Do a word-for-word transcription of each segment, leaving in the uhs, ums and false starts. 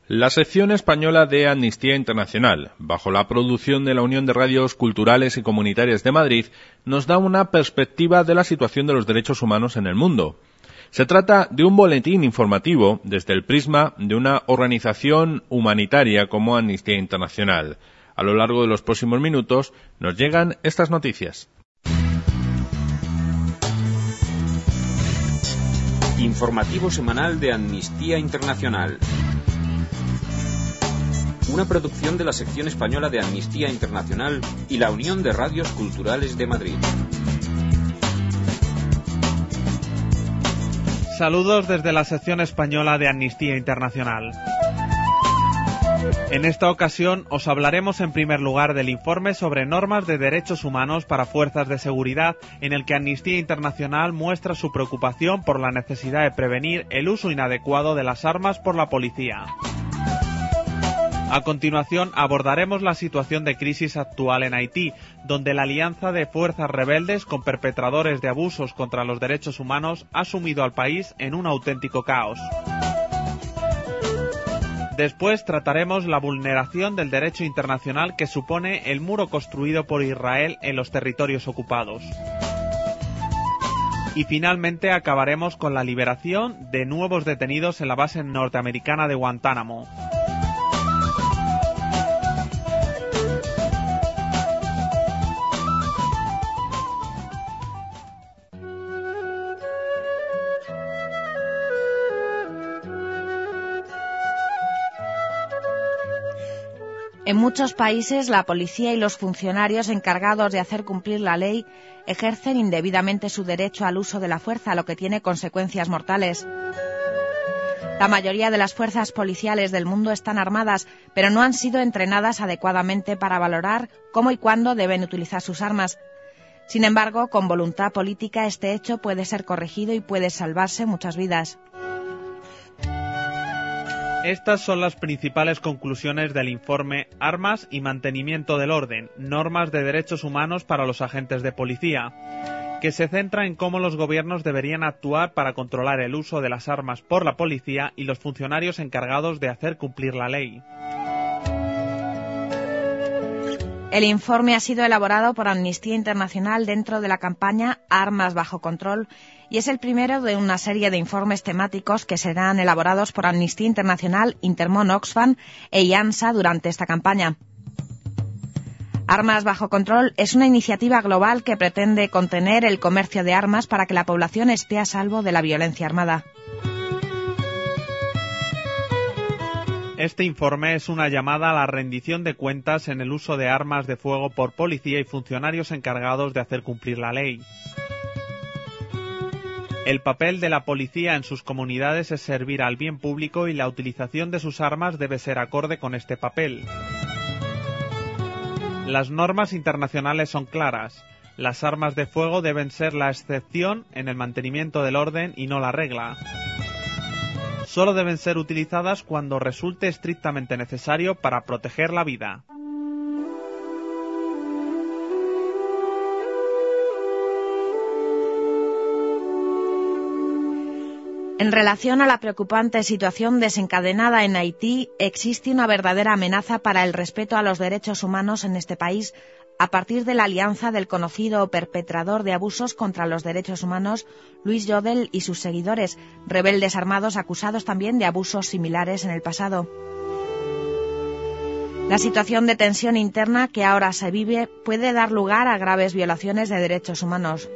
La sección española de Amnistía Internacional, bajo la producción de la Unión de Radios Culturales y Comunitarias de Madrid, nos da una perspectiva de la situación de los derechos humanos en el mundo. Se trata de un boletín informativo desde el prisma de una organización humanitaria como Amnistía Internacional. A lo largo de los próximos minutos nos llegan estas noticias. Informativo semanal de Amnistía Internacional. Una producción de la sección española de Amnistía Internacional y la Unión de Radios Culturales de Madrid. Saludos desde la sección española de Amnistía Internacional. En esta ocasión os hablaremos en primer lugar del informe sobre normas de derechos humanos para fuerzas de seguridad, en el que Amnistía Internacional muestra su preocupación por la necesidad de prevenir el uso inadecuado de las armas por la policía. A continuación abordaremos la situación de crisis actual en Haití, donde la alianza de fuerzas rebeldes con perpetradores de abusos contra los derechos humanos ha sumido al país en un auténtico caos. Después trataremos la vulneración del derecho internacional que supone el muro construido por Israel en los territorios ocupados. Y finalmente acabaremos con la liberación de nuevos detenidos en la base norteamericana de Guantánamo. En muchos países, la policía y los funcionarios encargados de hacer cumplir la ley ejercen indebidamente su derecho al uso de la fuerza, lo que tiene consecuencias mortales. La mayoría de las fuerzas policiales del mundo están armadas, pero no han sido entrenadas adecuadamente para valorar cómo y cuándo deben utilizar sus armas. Sin embargo, con voluntad política, este hecho puede ser corregido y puede salvarse muchas vidas. Estas son las principales conclusiones del informe Armas y mantenimiento del orden, normas de derechos humanos para los agentes de policía, que se centra en cómo los gobiernos deberían actuar para controlar el uso de las armas por la policía y los funcionarios encargados de hacer cumplir la ley. El informe ha sido elaborado por Amnistía Internacional dentro de la campaña Armas bajo control y es el primero de una serie de informes temáticos que serán elaborados por Amnistía Internacional, Intermon Oxfam e IANSA durante esta campaña. Armas bajo control es una iniciativa global que pretende contener el comercio de armas para que la población esté a salvo de la violencia armada. Este informe es una llamada a la rendición de cuentas en el uso de armas de fuego por policía y funcionarios encargados de hacer cumplir la ley. El papel de la policía en sus comunidades es servir al bien público y la utilización de sus armas debe ser acorde con este papel. Las normas internacionales son claras. Las armas de fuego deben ser la excepción en el mantenimiento del orden y no la regla. Solo deben ser utilizadas cuando resulte estrictamente necesario para proteger la vida. En relación a la preocupante situación desencadenada en Haití, existe una verdadera amenaza para el respeto a los derechos humanos en este país, a partir de la alianza del conocido perpetrador de abusos contra los derechos humanos, Louis Jodel, y sus seguidores, rebeldes armados acusados también de abusos similares en el pasado. La situación de tensión interna que ahora se vive puede dar lugar a graves violaciones de derechos humanos.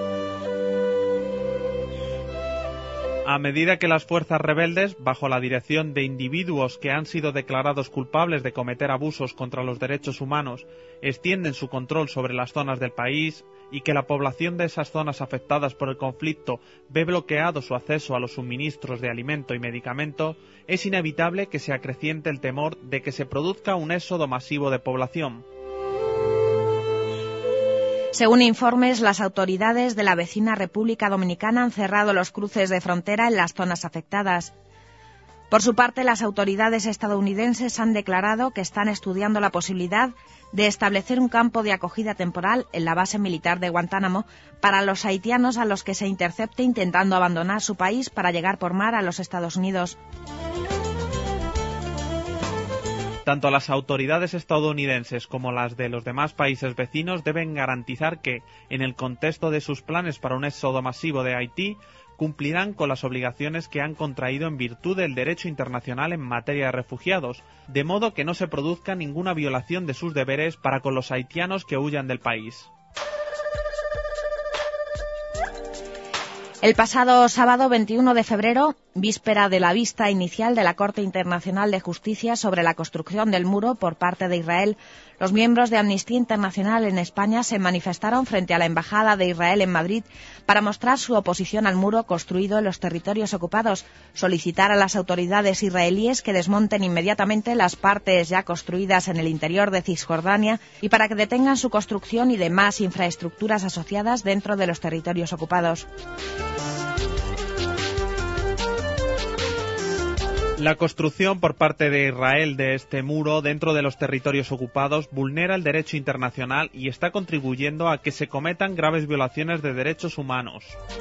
A medida que las fuerzas rebeldes, bajo la dirección de individuos que han sido declarados culpables de cometer abusos contra los derechos humanos, extienden su control sobre las zonas del país y que la población de esas zonas afectadas por el conflicto ve bloqueado su acceso a los suministros de alimento y medicamento, es inevitable que se acreciente el temor de que se produzca un éxodo masivo de población. Según informes, las autoridades de la vecina República Dominicana han cerrado los cruces de frontera en las zonas afectadas. Por su parte, las autoridades estadounidenses han declarado que están estudiando la posibilidad de establecer un campo de acogida temporal en la base militar de Guantánamo para los haitianos a los que se intercepte intentando abandonar su país para llegar por mar a los Estados Unidos. Tanto las autoridades estadounidenses como las de los demás países vecinos deben garantizar que, en el contexto de sus planes para un éxodo masivo de Haití, cumplirán con las obligaciones que han contraído en virtud del derecho internacional en materia de refugiados, de modo que no se produzca ninguna violación de sus deberes para con los haitianos que huyan del país. El pasado sábado veintiuno de febrero, víspera de la vista inicial de la Corte Internacional de Justicia sobre la construcción del muro por parte de Israel, los miembros de Amnistía Internacional en España se manifestaron frente a la Embajada de Israel en Madrid para mostrar su oposición al muro construido en los territorios ocupados, solicitar a las autoridades israelíes que desmonten inmediatamente las partes ya construidas en el interior de Cisjordania y para que detengan su construcción y demás infraestructuras asociadas dentro de los territorios ocupados. La construcción por parte de Israel de este muro dentro de los territorios ocupados vulnera el derecho internacional y está contribuyendo a que se cometan graves violaciones de derechos humanos.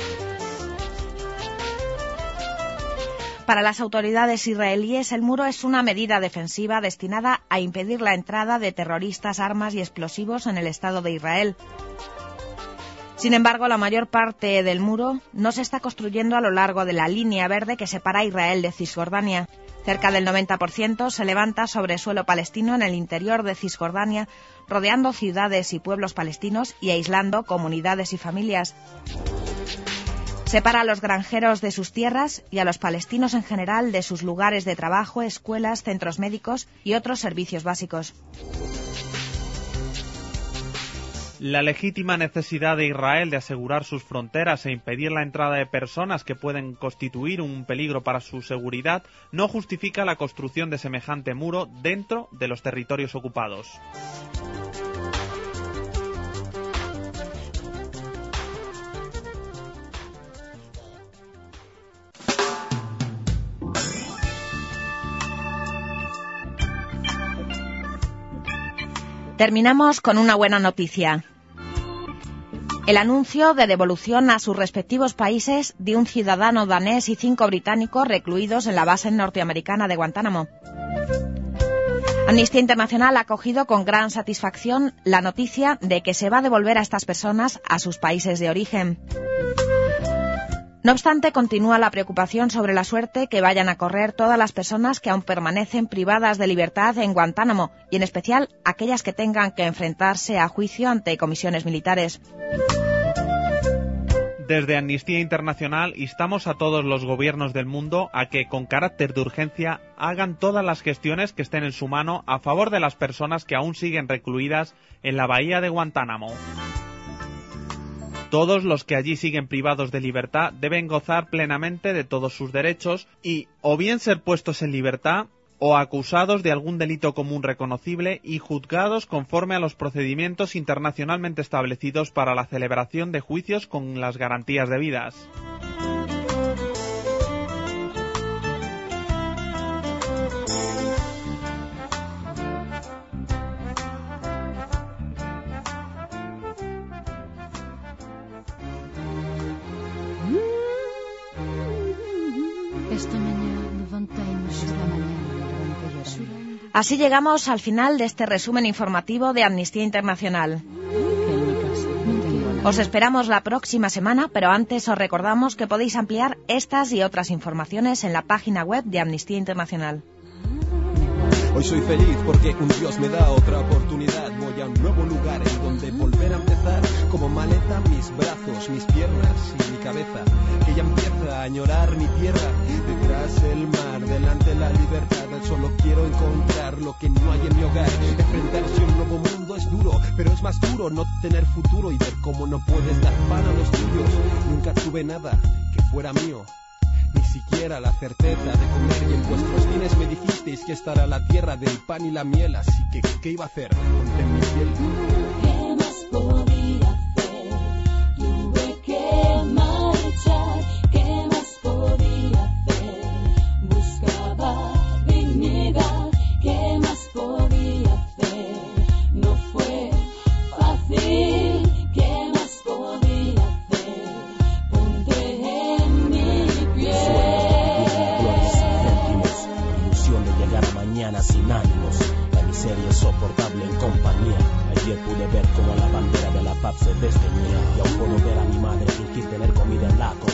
Para las autoridades israelíes, el muro es una medida defensiva destinada a impedir la entrada de terroristas, armas y explosivos en el Estado de Israel. Sin embargo, la mayor parte del muro no se está construyendo a lo largo de la línea verde que separa a Israel de Cisjordania. Cerca del noventa por ciento se levanta sobre suelo palestino en el interior de Cisjordania, rodeando ciudades y pueblos palestinos y aislando comunidades y familias. Separa a los granjeros de sus tierras y a los palestinos en general de sus lugares de trabajo, escuelas, centros médicos y otros servicios básicos. La legítima necesidad de Israel de asegurar sus fronteras e impedir la entrada de personas que pueden constituir un peligro para su seguridad no justifica la construcción de semejante muro dentro de los territorios ocupados. Terminamos con una buena noticia. El anuncio de devolución a sus respectivos países de un ciudadano danés y cinco británicos recluidos en la base norteamericana de Guantánamo. Amnistía Internacional ha acogido con gran satisfacción la noticia de que se va a devolver a estas personas a sus países de origen. No obstante, continúa la preocupación sobre la suerte que vayan a correr todas las personas que aún permanecen privadas de libertad en Guantánamo, y en especial aquellas que tengan que enfrentarse a juicio ante comisiones militares. Desde Amnistía Internacional instamos a todos los gobiernos del mundo a que, con carácter de urgencia, hagan todas las gestiones que estén en su mano a favor de las personas que aún siguen recluidas en la bahía de Guantánamo. Todos los que allí siguen privados de libertad deben gozar plenamente de todos sus derechos y o bien ser puestos en libertad o acusados de algún delito común reconocible y juzgados conforme a los procedimientos internacionalmente establecidos para la celebración de juicios con las garantías debidas. Así llegamos al final de este resumen informativo de Amnistía Internacional. Os esperamos la próxima semana, pero antes os recordamos que podéis ampliar estas y otras informaciones en la página web de Amnistía Internacional. Hoy soy feliz porque un Dios me da otra oportunidad. Voy a un nuevo lugar en donde volver a empezar. Como maleta mis brazos, mis piernas y mi cabeza, que ya empieza a añorar mi tierra. Detrás el mar, delante la libertad. Solo quiero encontrar lo que no hay en mi hogar. Enfrentarse a un nuevo mundo es duro, pero es más duro no tener futuro y ver cómo no puedes dar pan a los tuyos. Nunca tuve nada que fuera mío, ni siquiera la certeza de comer, y en vuestros fines me dijisteis que esta era la tierra del pan y la miel, así que ¿qué iba a hacer? Ponte en mi piel. ¿Qué más podía hacer? Tuve que marchar. ¿Qué más podía hacer? Buscaba dignidad. ¿Qué más podía hacer? No fue fácil. ¿Qué más podía hacer? Ponte en mi piel. Flores, céntimos, ilusión de llegar a mañana. mañana sin ánimos. La miseria es soportable en compañía. Ayer pude ver como la bandera de la paz se desdeñía, y aún puedo ver a mi madre fingir tener comida en la cocina.